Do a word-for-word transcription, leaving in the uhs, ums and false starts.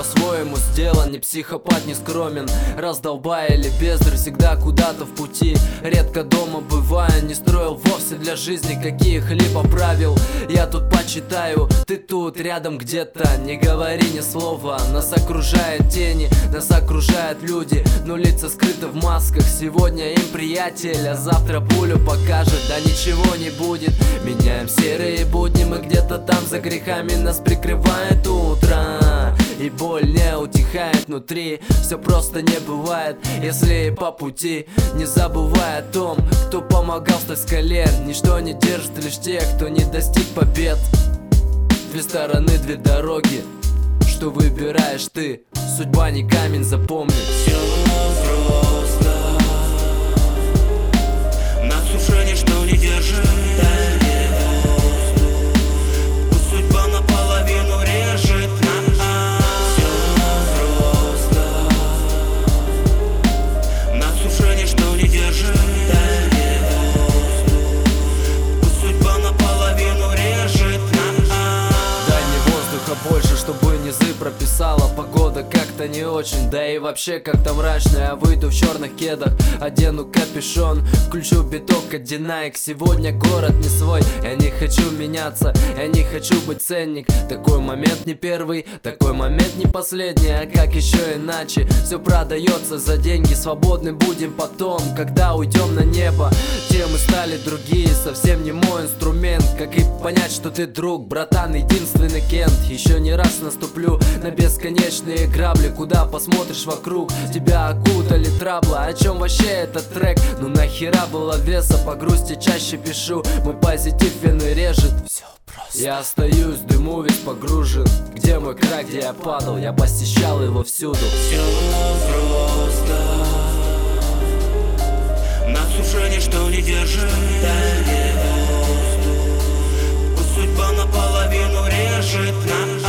по-своему сделан. Не психопат, не скромен, раздолбая или бездарь, всегда куда-то в пути. Редко дома бываю, не строил вовсе для жизни каких-либо правил. Я тут почитаю, ты тут рядом где-то. Не говори ни слова, нас окружают тени, нас окружают люди, но лица скрыты в масках. Сегодня им приятель, а завтра пулю покажет. Да ничего не будет, меняем серые будни. Мы где-то там за грехами, нас прикрывает утро, и боль не утихает внутри. Все просто не бывает, если по пути. Не забывай о том, кто помогал встать с колен. Ничто не держит лишь тех, кто не достиг побед. Две стороны, две дороги, что выбираешь ты? Судьба не камень, запомни. Все просто, нас уже ничто не держит. Пусть судьба наполовину режет нас. Все просто, нас уже ничто не держит. Пусть судьба наполовину режет нас. Дай мне воздуха больше, чтобы низы прописала. Погода как-то не очень, да и вообще как-то мрачно. Я выйду в черных кедах, одену капюшон, включу биток от Динайк. Сегодня город не свой, я не хочу меняться, я не хочу быть ценник. Такой момент не первый, такой момент не последний. А как еще иначе? Все продается за деньги, свободны будем потом, когда уйдем на небо. Те мы стали другие, совсем не мой инструмент. Как и понять, что ты друг, братан, единственный Кент. Еще не раз наступлю на бесконечные грабли. Куда посмотришь вокруг, тебя окутали трабла. О чем вообще этот трек? Ну нахера было веса, по грусти чаще пишу. Мой позитив вены режет. Все просто. Я остаюсь в дыму весь погружен. Где мой край, где я падал? Я посещал его всюду. Все просто, нас уже ничто не держит. Пусть судьба наполовину режет нас.